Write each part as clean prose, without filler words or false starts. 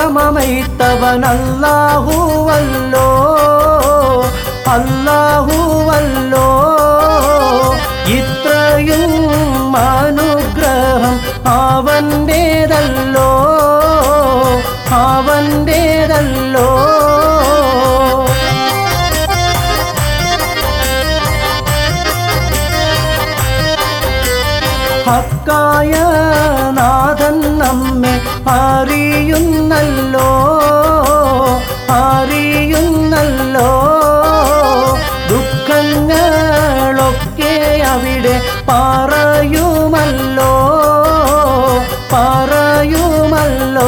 ലോകമമൈത്തവൻ അല്ലാഹുവല്ലോ, അല്ലാഹുവല്ലോ. ഇത്രയും അനുഗ്രഹം അവൻ്റേതല്ലോ, അവൻ്റേതല്ലോ. ഹക്കായ നാഥൻ നമ്മെ അറിയുന്നല്ലോ, അറിയുന്നല്ലോ. ദുഃഖങ്ങളൊക്കെ അവിടെ പറയുമല്ലോ, പറയുമല്ലോ.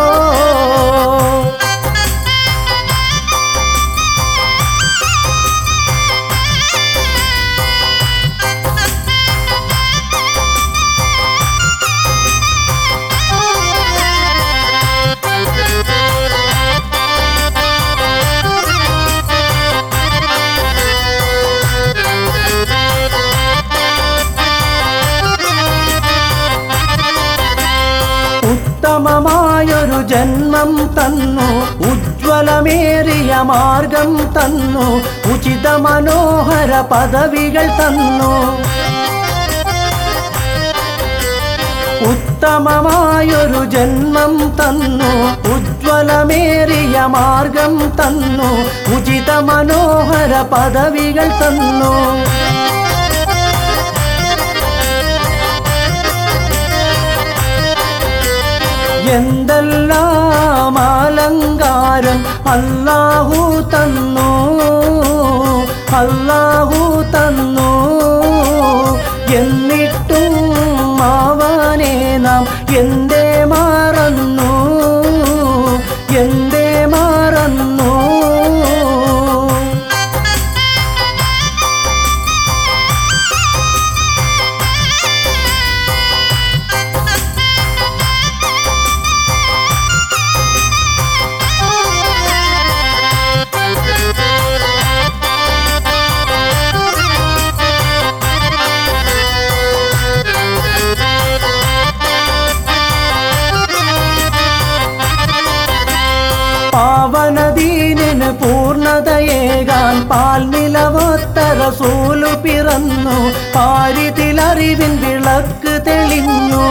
ഉത്തമമായൊരു ജന്മം തന്നു, ഉജ്ജ്വലമേറിയ മാർഗം തന്നു, ഉചിത മനോഹര പദവികൾ തന്നു. ഉത്തമമായൊരു ജന്മം തന്നു, ഉജ്ജ്വലമേറിയ മാർഗം തന്നു, ഉചിത മനോഹര പദവികൾ തന്നു. എന്തെല്ലാം അലങ്കാരം അല്ലാഹു തന്നു, അല്ലാഹു തന്നു. എന്നിട്ടും അവനെ നാം എന്തേ മറന്നു, എന്തേ മറന്നു. പാവനദീനിന് പൂർണ്ണതയേകാൻ പാൽനിലവൊത്ത റസൂല് പിറന്നു, പാരിതിലറിവിൻ വിളക്ക് തെളിഞ്ഞു.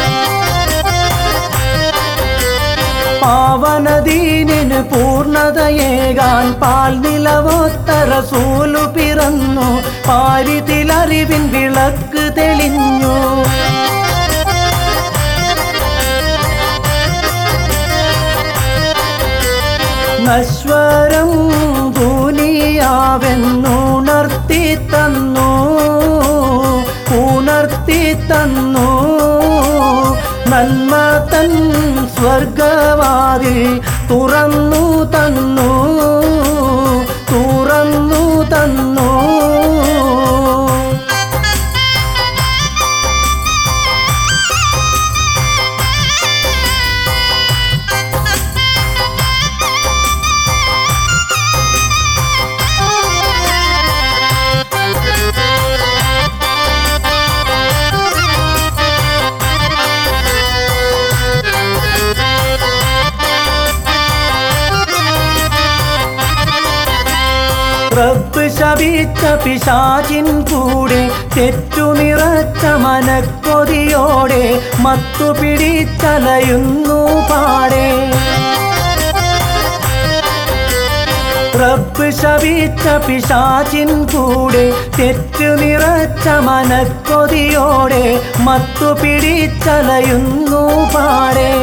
പാവനദീനിന് പൂർണ്ണതയേകാൻ പാൽനിലവൊത്ത റസൂല് പിറന്നു, പാരിതിലറിവിൻ വിളക്ക് തെളിഞ്ഞു. നശ്വരം ദുനിയാവെന്നുണർത്തി തന്നു, ഉണർത്തി തന്നു. നന്മ തൻ സ്വർഗവാതിൽ തുറന്നു തന്നു, തുറന്നു തന്നു. റബ്ബ് ശപിച്ച പിശാചിൻ കൂടെ തെറ്റു നിറച്ച മനക്കൊതിയോടെ മത്തു പിടിച്ചലയുന്നു പാടെ. റബ്ബ് ശപിച്ച പിശാചിൻ കൂടെ തെറ്റു നിറച്ച മനക്കൊതിയോടെ മത്തു പിടിച്ചലയുന്നു പാടെ.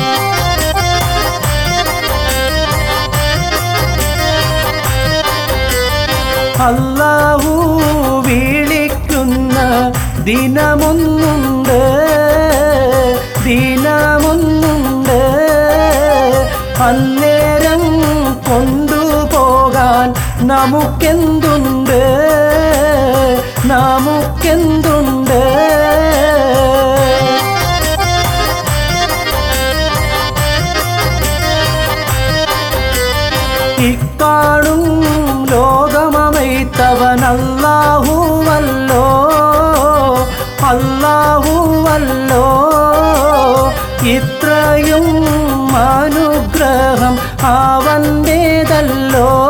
അല്ലാഹു വിളിക്കുന്ന ദിനമൊന്നുണ്ട്, ദിനമൊന്നുണ്ട്. അന്നേരം കൊണ്ടുപോകാൻ നമുക്കെന്തുണ്ട്, നമുക്കെന്തുണ്ട്. ഇക്കാണും ലോകമമൈത്തവൻ അല്ലാഹുവല്ലോ, അല്ലാഹുവല്ലോ. ഇത്രയും അനുഗ്രഹം ഉണ്ടല്ലോ